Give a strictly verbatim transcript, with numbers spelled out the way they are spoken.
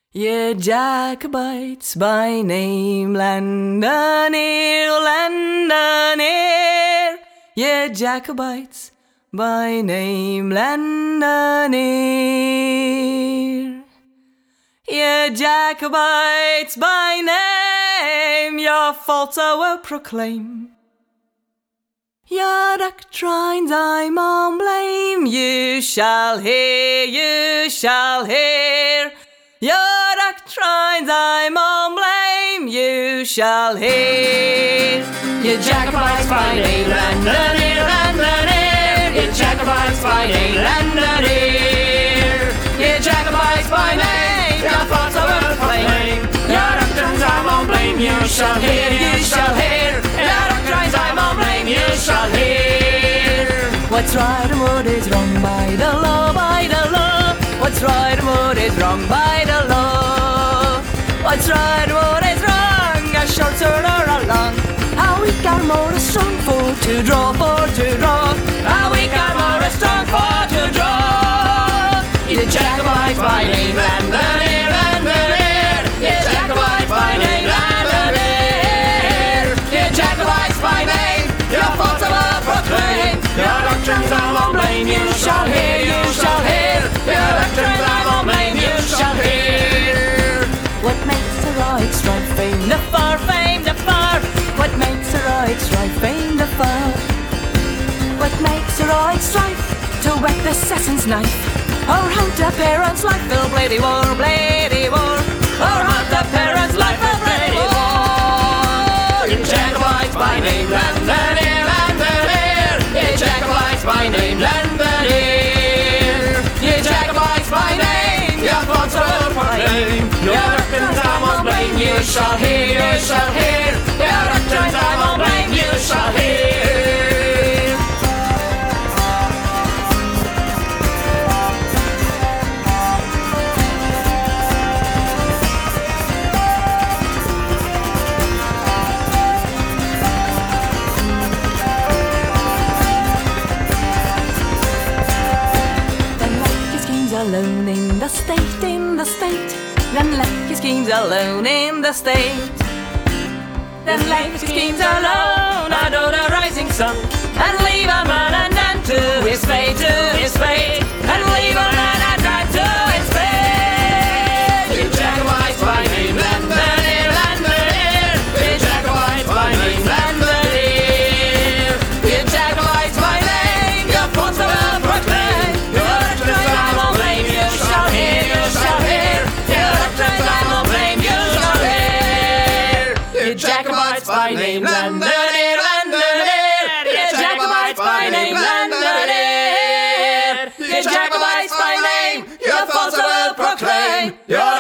Ye Jacobites by name, London here, London here. Ye Jacobites by name, London here. Ye Jacobites by name, your faults I will proclaim. Your doctrines I maun blame. You shall hear, you shall hear. Your doctrines I maun blame. You shall hear. Ye Jacobites by name, London here, London here. Ye Jacobites by name, London here. Ye Jacobites by name, your faults I will proclaim. Your doctrines I maun blame. You shall hear, you shall hear. Your doctrines I maun blame. You shall hear. What's right and what is wrong by the law, by the law. What's right and what is wrong by the law. What's right and what is wrong, a short sword or a long. How weak are more a strong for to draw, for to draw. How weak are more a strong for to draw. Ye Jacobites by name, London here, London here. Ye Jacobites by name, London here. Ye Jacobites by name, your faults I will proclaim. Your doctrines I won't blame. You shall hear, you shall hear. Your doctrines I won't blame. You shall hear. What makes the right strife fame the far, fame the far? What makes the right strife fame the far? What makes the right strife to whet the assassin's knife? Or hunt a parent's life, Bill Blady War, Blady War. Or hunt a parent's life, Bill Blady War. Ye Jacobites by name, London here, London here. Ye Jacobites by name, London here. Ye Jacobites by name, your faults I will proclaim. Your doctrines I won't blame. You shall hear, you shall hear. Your doctrines I won't blame. You shall hear. Alone in the state, in the state. Then let his schemes alone in the state. Then let his schemes alone under the rising sun. And leave a man and man to his fate, to his fate. And leave a man and man to his fate. Ye Jacobites by name, London here, London here. Ye Jacobites by name, London here. Ye Jacobites by name, your faults I will proclaim. Your doctrines I won't blame. You shall hear, you shall hear. Your doctrines I won't blame. You shall hear. Ye Jacobites by name, London here, London here. Ye Jacobites by name, London here. Ye Jacobites by name, your faults I will proclaim. Your